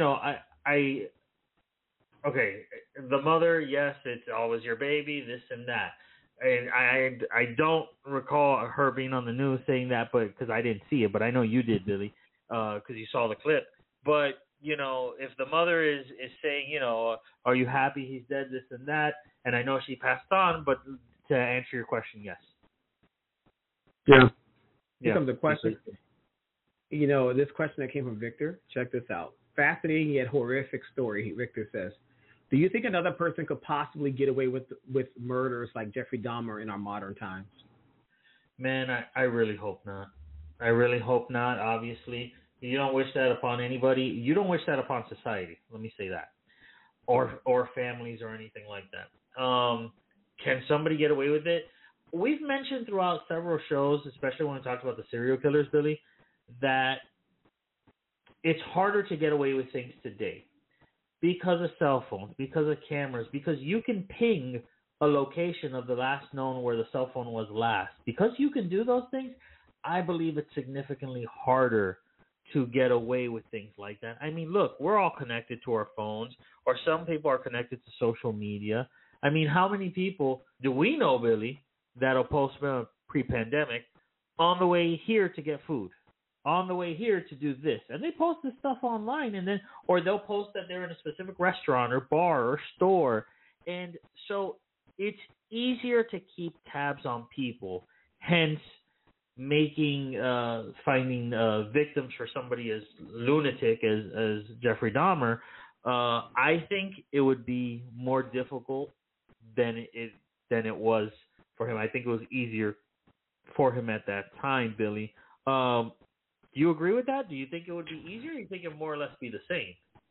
okay, the mother, yes, it's always your baby, this and that. And I don't recall her being on the news saying that, but because I didn't see it, but I know you did, Billy, because you saw the clip. But if the mother is saying, are you happy he's dead, this and that, and I know she passed on, but to answer your question, yes. Yeah. Here comes a question. This question that came from Victor. Check this out. Fascinating yet horrific story. Victor says, do you think another person could possibly get away with murders like Jeffrey Dahmer in our modern times? Man, I really hope not. I really hope not. Obviously, you don't wish that upon anybody. You don't wish that upon society. Let me say that, or families or anything like that. Can somebody get away with it? We've mentioned throughout several shows, especially when we talked about the serial killers, Billy, that it's harder to get away with things today because of cell phones, because of cameras, because you can ping a location of the last known where the cell phone was last. Because you can do those things, I believe it's significantly harder to get away with things like that. I mean, look, we're all connected to our phones, or some people are connected to social media. I mean, how many people do we know, Billy, that'll post pre-pandemic on the way here to get food, on the way here to do this, and they post this stuff online, and then, or they'll post that they're in a specific restaurant or bar or store, and so it's easier to keep tabs on people, hence finding victims for somebody as lunatic as Jeffrey Dahmer. I think it would be more difficult than it was for him. I think it was easier for him at that time, Billy. Do you agree with that? Do you think it would be easier, or do you think it would more or less be the same?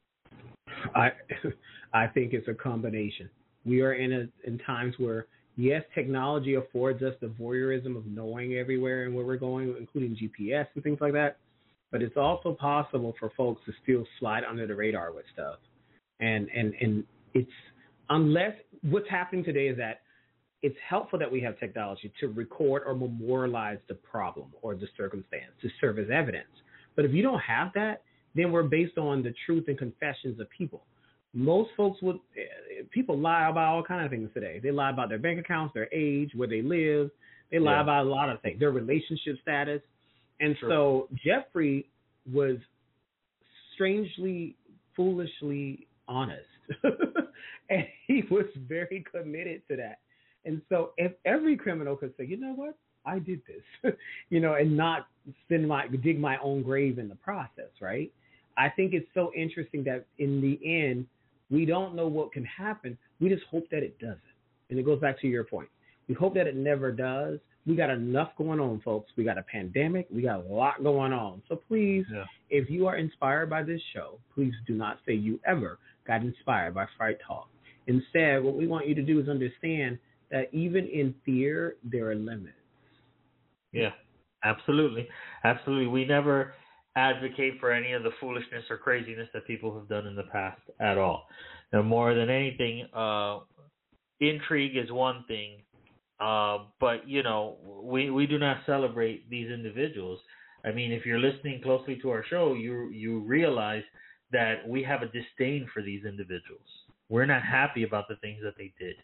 I think it's a combination. We are in times where, yes, technology affords us the voyeurism of knowing everywhere and where we're going, including GPS and things like that. But it's also possible for folks to still slide under the radar with stuff. And it's, unless what's happening today is that it's helpful that we have technology to record or memorialize the problem or the circumstance to serve as evidence. But if you don't have that, then we're based on the truth and confessions of people. Most folks people lie about all kinds of things today. They lie about their bank accounts, their age, where they live. They lie about a lot of things, their relationship status. And so Jeffrey was strangely, foolishly honest. And he was very committed to that. And so if every criminal could say, you know what, I did this, and not dig my own grave in the process, right? I think it's so interesting that in the end, we don't know what can happen. We just hope that it doesn't. And it goes back to your point. We hope that it never does. We got enough going on, folks. We got a pandemic. We got a lot going on. So please, if you are inspired by this show, please do not say you ever got inspired by Fright Talk. Instead, what we want you to do is understand that even in fear, there are limits. Yeah, absolutely. Absolutely. We never advocate for any of the foolishness or craziness that people have done in the past at all. Now, more than anything, intrigue is one thing, but, we do not celebrate these individuals. I mean, if you're listening closely to our show, you realize that we have a disdain for these individuals. We're not happy about the things that they did.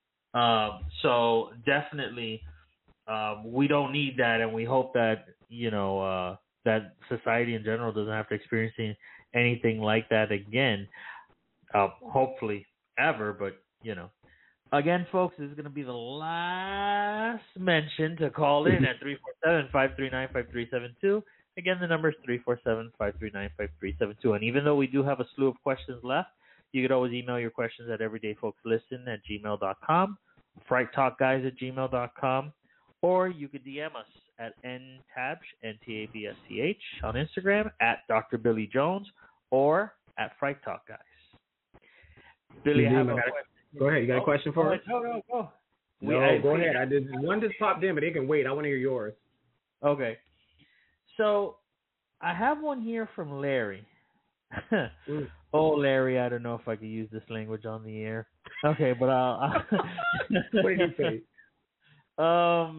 So definitely, we don't need that, and we hope that, that society in general doesn't have to experience anything like that again. Hopefully ever, but, Again, folks, this is going to be the last mention to call in at 347-539-5372. Again, the number is 347-539-5372. And even though we do have a slew of questions left, you could always email your questions at everydayfolkslisten@gmail.com, frighttalkguys@gmail.com, or you could DM us at ntabsch, N-T-A-B-S-C-H, on Instagram, at Dr. Billy Jones, or at Fright Talk Guys. Billy, I have a question. Go ahead. You got a question for us? No, go. Go ahead. One just popped in, but it can wait. I want to hear yours. Okay. So I have one here from Larry. Oh, Larry, I don't know if I could use this language on the air. Okay, but I'll What did he say?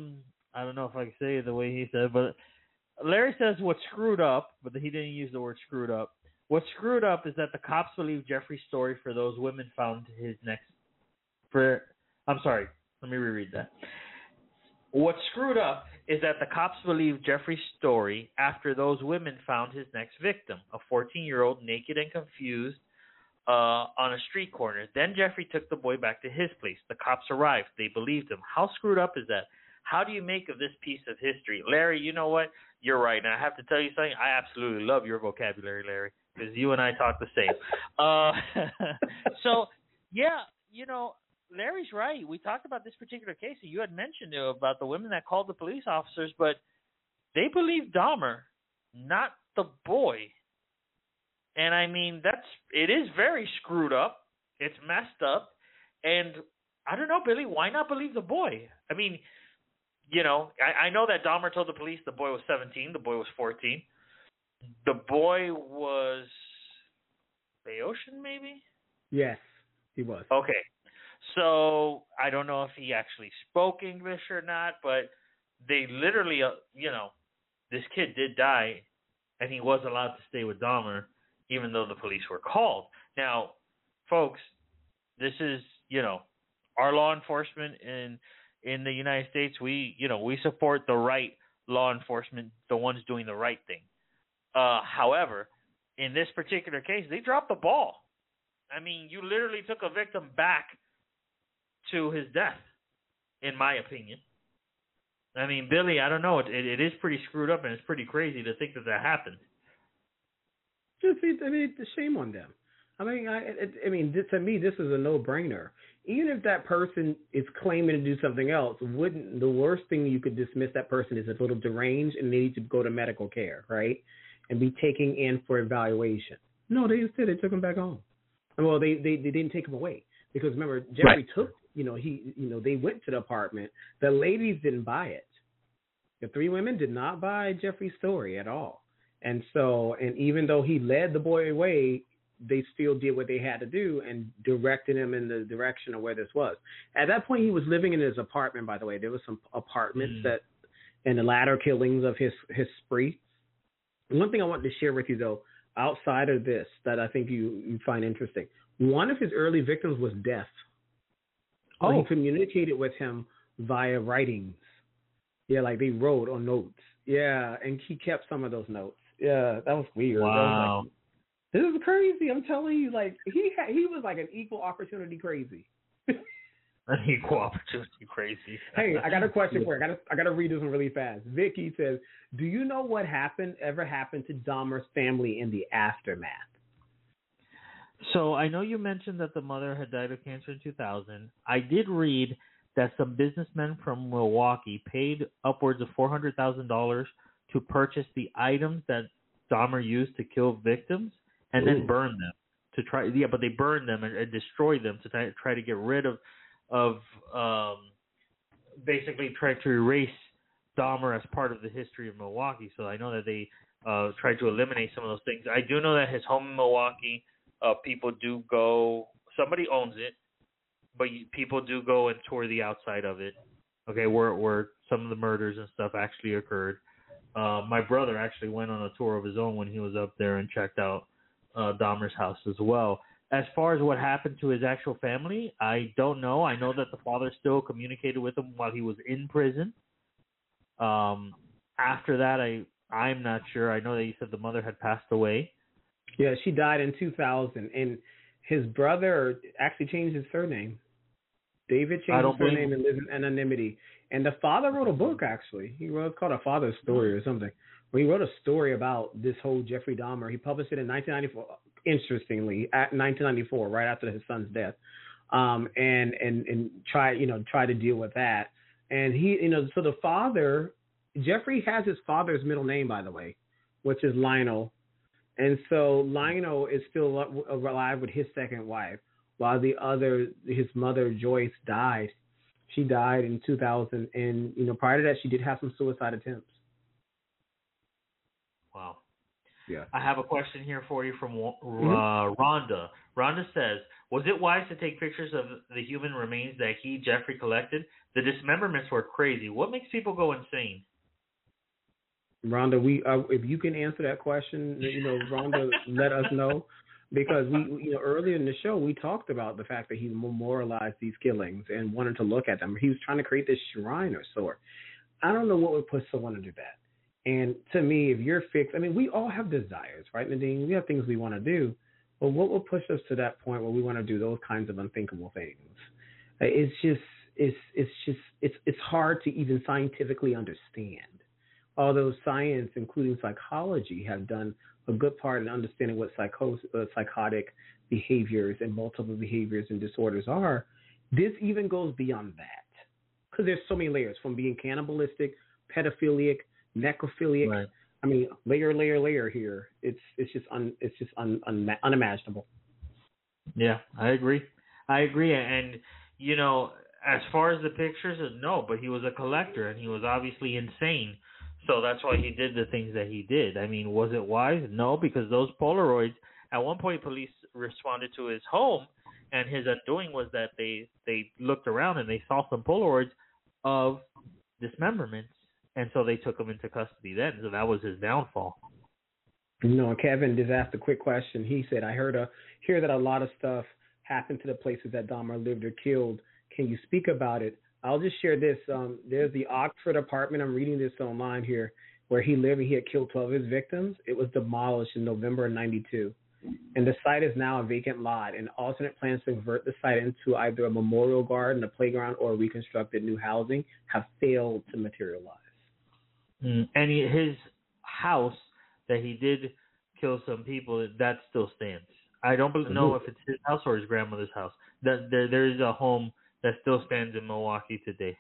I don't know if I can say it the way he said, but Larry says what's screwed up, but he didn't use the word screwed up. What's screwed up is that the cops believe Jeffrey's story for those women found his next. I'm sorry. Let me reread that. What's screwed up is that the cops believe Jeffrey's story after those women found his next victim, a 14-year-old naked and confused on a street corner. Then Jeffrey took the boy back to his place. The cops arrived. They believed him. How screwed up is that? How do you make of this piece of history? Larry, you know what? You're right. And I have to tell you something. I absolutely love your vocabulary, Larry, because you and I talk the same. So, yeah, you know, Larry's right. We talked about this particular case. You had mentioned about the women that called the police officers, but they believe Dahmer, not the boy. And I mean, it is very screwed up. It's messed up. And I don't know, Billy, why not believe the boy? I mean, you know, I know that Dahmer told the police the boy was 17, the boy was 14. The boy was Laotian, maybe? Yes, he was. Okay. So I don't know if he actually spoke English or not, but they literally, you know, this kid did die, and he was allowed to stay with Dahmer, even though the police were called. Now, folks, this is, you know, our law enforcement in the United States. We support the right law enforcement, the ones doing the right thing. However, in this particular case, they dropped the ball. I mean, you literally took a victim back to his death, in my opinion. I mean, Billy, I don't know. It is pretty screwed up, and it's pretty crazy to think that happened. Shame on them. I mean, to me, this is a no-brainer. Even if that person is claiming to do something else, wouldn't the worst thing you could dismiss that person is a little deranged and they need to go to medical care, right, and be taken in for evaluation? No, they took him back home. Well, they didn't take him away because remember, Jeffrey took. They went to the apartment. The ladies didn't buy it. The three women did not buy Jeffrey's story at all. And even though he led the boy away, they still did what they had to do and directed him in the direction of where this was. At that point, he was living in his apartment, by the way. There was some apartments that, in the latter killings of his spree. One thing I wanted to share with you, though, outside of this, that I think you find interesting. One of his early victims was deaf. Oh. He communicated with him via writings. Yeah, like they wrote on notes. Yeah, and he kept some of those notes. Yeah, that was weird. Wow. This is crazy. I'm telling you, like he was like an equal opportunity crazy. An equal opportunity crazy. Hey, I got a question for you. I got to read this one really fast. Vicky says, "Do you know what ever happened to Dahmer's family in the aftermath?" So I know you mentioned that the mother had died of cancer in 2000. I did read that some businessmen from Milwaukee paid upwards of $400,000 to purchase the items that Dahmer used to kill victims and then burn them to try. Yeah, but they burned them and destroyed them to try to get rid of basically try to erase Dahmer as part of the history of Milwaukee. So I know that they tried to eliminate some of those things. I do know that his home in Milwaukee. People do go. Somebody owns it, but people do go and tour the outside of it. Okay, where some of the murders and stuff actually occurred. My brother actually went on a tour of his own when he was up there and checked out Dahmer's house as well. As far as what happened to his actual family, I don't know. I know that the father still communicated with him while he was in prison. After that, I'm not sure. I know that you said the mother had passed away. Yeah, she died in 2000, and his brother actually changed his surname. David changed his surname and lives in anonymity. And the father wrote a book, actually. It's called A Father's Story or something. Where he wrote a story about this whole Jeffrey Dahmer. He published it in 1994, interestingly, at 1994, right after his son's death, and try to deal with that. And he, so the father, Jeffrey has his father's middle name, by the way, which is Lionel. And so Lionel is still alive with his second wife, while his mother, Joyce, died. She died in 2000, and prior to that, she did have some suicide attempts. Wow. Yeah. I have a question here for you from Rhonda. Rhonda says, was it wise to take pictures of the human remains that Jeffrey, collected? The dismemberments were crazy. What makes people go insane? Rhonda, if you can answer that question, Rhonda, let us know, because we, earlier in the show we talked about the fact that he memorialized these killings and wanted to look at them. He was trying to create this shrine or sort. I don't know what would push someone to do that. And to me, if you're fixed, we all have desires, right, Nadine? We have things we want to do, but what will push us to that point where we want to do those kinds of unthinkable things? It's hard to even scientifically understand. Although science, including psychology, have done a good part in understanding what psychotic behaviors and multiple behaviors and disorders are, this even goes beyond that. Because there's so many layers, from being cannibalistic, pedophilic, necrophilic. Right. Layer here. It's just unimaginable. Yeah, I agree. And as far as the pictures, no, but he was a collector and he was obviously insane. So that's why he did the things that he did. Was it wise? No, because those Polaroids, at one point police responded to his home, and his undoing was that they looked around and they saw some Polaroids of dismemberments, and so they took him into custody then. So that was his downfall. Kevin just asked a quick question. He said, I hear that a lot of stuff happened to the places that Dahmer lived or killed. Can you speak about it? I'll just share this. There's the Oxford apartment. I'm reading this online here, where he lived and he had killed 12 of his victims. It was demolished in November of '92. And the site is now a vacant lot, and alternate plans to convert the site into either a memorial garden, a playground, or reconstructed new housing have failed to materialize. And his house that he did kill some people, that still stands. I don't know if it's his house or his grandmother's house. There is a home that still stands in Milwaukee today.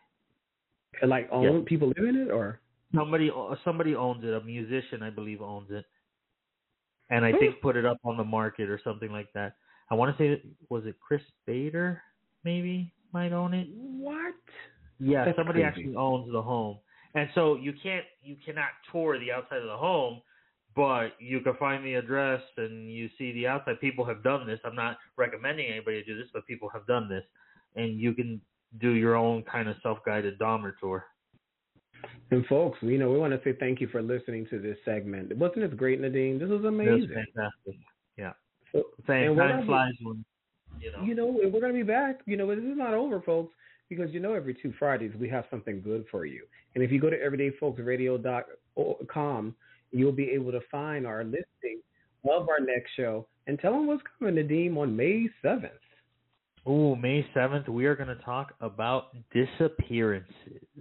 People live in it, or somebody owns it. A musician, I believe, owns it, and I think put it up on the market or something like that. I want to say, was it Chris Bader? Maybe might own it. What? Yeah, That's somebody crazy. actually owns the home, and so you cannot tour the outside of the home. But you can find the address and you see the outside. People have done this. I'm not recommending anybody to do this, but people have done this. And you can do your own kind of self-guided Dahmer tour. And folks, we want to say thank you for listening to this segment. Wasn't this great, Nadine? This was amazing. It was fantastic. Yeah. So, time flies when, we're going to be back. This is not over, folks, because every 2 Fridays we have something good for you. And if you go to everydayfolksradio.com, you'll be able to find our listing of our next show and tell them what's coming, Nadeem, on May 7th. Oh, May 7th, we are going to talk about disappearances.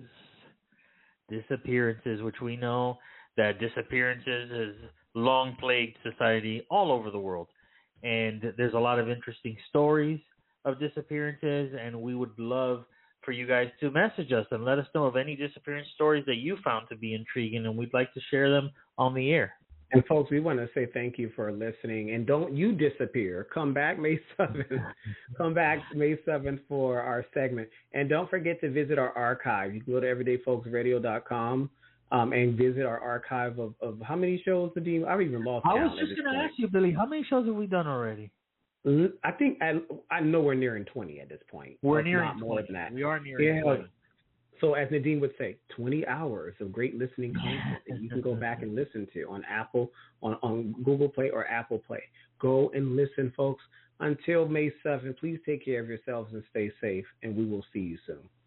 Disappearances, which we know that disappearances has long plagued society all over the world. And there's a lot of interesting stories of disappearances, and we would love for you guys to message us and let us know of any disappearance stories that you found to be intriguing, and we'd like to share them on the air. And folks, we want to say thank you for listening, and don't you disappear. Come back May 7th. Come back May 7th for our segment, and don't forget to visit our archive. You can go to everydayfolksradio.com and visit our archive of how many shows, Nadeem? I've even lost count. I was just going to ask you, Billy, how many shows have we done already? I think I know we're nearing 20 at this point. We're nearing 20. More than that. We are nearing 20. So as Nadine would say, 20 hours of great listening content that you can go back and listen to on Apple, on Google Play or Apple Play. Go and listen, folks. Until May 7th, please take care of yourselves and stay safe, and we will see you soon.